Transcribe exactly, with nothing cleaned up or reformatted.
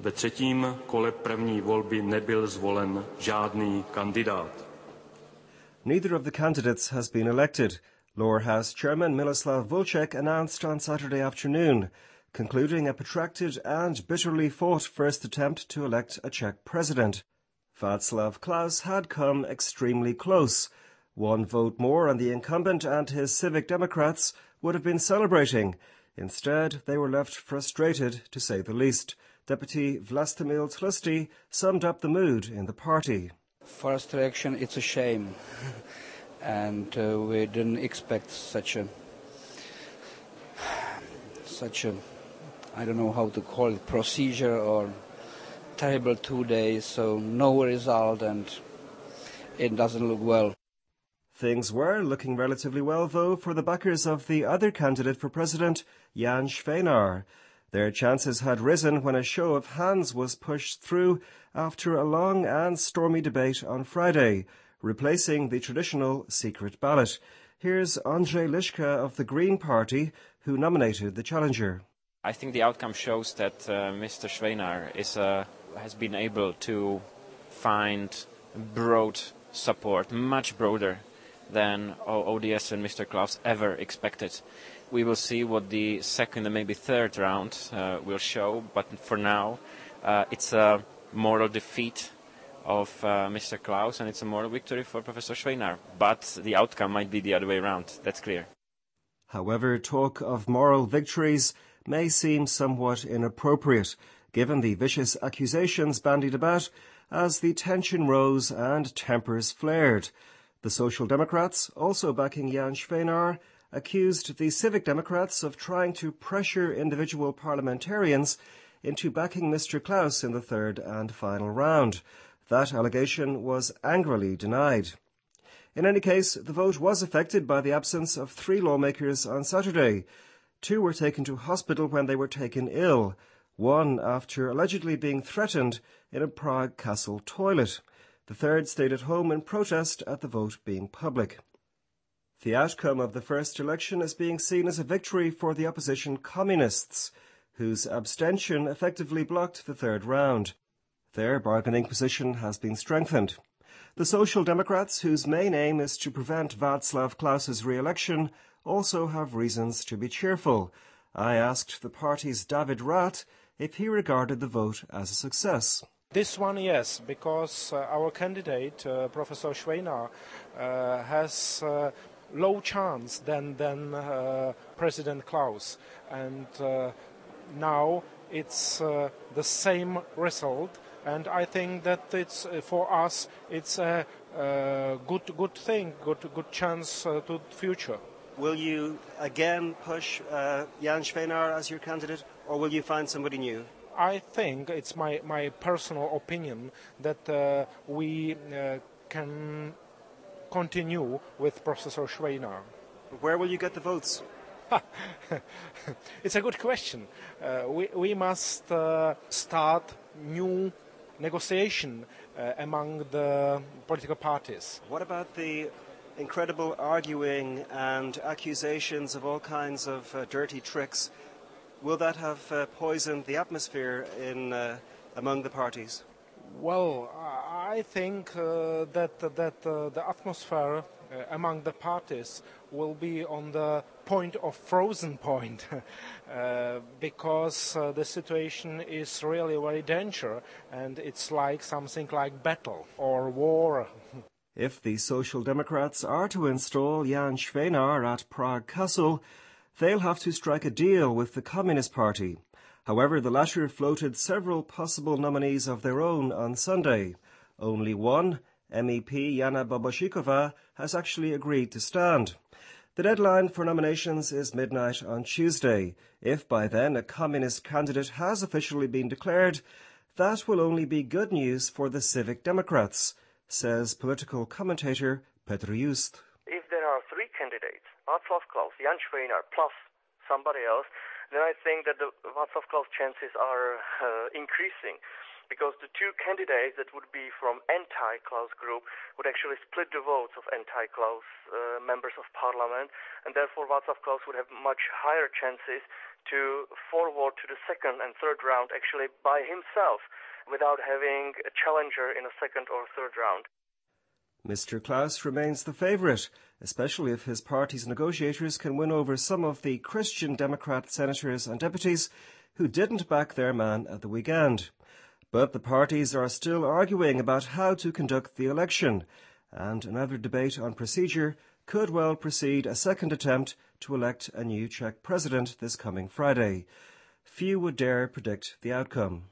Ve třetím kole první volby nebyl zvolen žádný kandidát. Neither of the candidates has been elected. Lower House Chairman Miloslav Volček announced on Saturday afternoon, concluding a protracted and bitterly fought first attempt to elect a Czech president. Václav Klaus had come extremely close. One vote more and the incumbent and his Civic Democrats would have been celebrating. Instead, they were left frustrated, to say the least. Deputy Vlastimil Tlusty summed up the mood in the party. First reaction, it's a shame. And uh, we didn't expect such a, such a, I don't know how to call it, procedure or terrible two days, so no result and it doesn't look well. Things were looking relatively well, though, for the backers of the other candidate for president, Jan Švenar. Their chances had risen when a show of hands was pushed through after a long and stormy debate on Friday, replacing the traditional secret ballot. Here's Andrzej Lischka of the Green Party, who nominated the challenger. I think the outcome shows that uh, Mister Švenar is, uh, has been able to find broad support, much broader than O D S and Mister Klaus ever expected. We will see what the second and maybe third round uh, will show, but for now uh, it's a moral defeat of uh, Mister Klaus and it's a moral victory for Professor Švenar. But the outcome might be the other way around, that's clear. However, talk of moral victories may seem somewhat inappropriate, given the vicious accusations bandied about as the tension rose and tempers flared. The Social Democrats, also backing Jan Švenar, accused the Civic Democrats of trying to pressure individual parliamentarians into backing Mister Klaus in the third and final round. That allegation was angrily denied. In any case, the vote was affected by the absence of three lawmakers on Saturday. Two were taken to hospital when they were taken ill, one after allegedly being threatened in a Prague castle toilet. The third stayed at home in protest at the vote being public. The outcome of the first election is being seen as a victory for the opposition communists, whose abstention effectively blocked the third round. Their bargaining position has been strengthened. The Social Democrats, whose main aim is to prevent Václav Klaus's re-election, also have reasons to be cheerful. I asked the party's David Rath if he regarded the vote as a success. This one, yes, because uh, our candidate, uh, Professor Švenar, uh, has uh, low chance than, than uh, President Klaus. And uh, now it's uh, the same result. And I think that it's uh, for us, it's a uh, good, good thing, good, good chance uh, to the future. Will you again push uh, Jan Švenar as your candidate, or will you find somebody new? I think it's my, my personal opinion that uh, we uh, can continue with Professor Švenar. Where will you get the votes? It's a good question. Uh, we, we must uh, start new negotiation uh, among the political parties. What about the incredible arguing and accusations of all kinds of uh, dirty tricks? Will that have uh, poisoned the atmosphere in uh, among the parties? Well, I think uh, that that uh, the atmosphere uh, among the parties will be on the point of frozen point, uh, because uh, the situation is really very dangerous, and it's like something like battle or war. If the Social Democrats are to install Jan Švenar at Prague Castle, they'll have to strike a deal with the Communist Party. However, the latter floated several possible nominees of their own on Sunday. Only one, M E P Jana Bobošíková, has actually agreed to stand. The deadline for nominations is midnight on Tuesday. If by then a Communist candidate has officially been declared, that will only be good news for the Civic Democrats, says political commentator Petr Just. If there are three candidates, Václav Klaus, Jan Švenar, plus somebody else, then I think that the Václav Klaus chances are uh, increasing, because the two candidates that would be from anti-Klaus group would actually split the votes of anti-Klaus uh, members of parliament, and therefore Václav Klaus would have much higher chances to forward to the second and third round actually by himself without having a challenger in a second or third round. Mister Klaus remains the favourite, especially if his party's negotiators can win over some of the Christian Democrat senators and deputies who didn't back their man at the weekend. But the parties are still arguing about how to conduct the election, and another debate on procedure could well precede a second attempt to elect a new Czech president this coming Friday. Few would dare predict the outcome.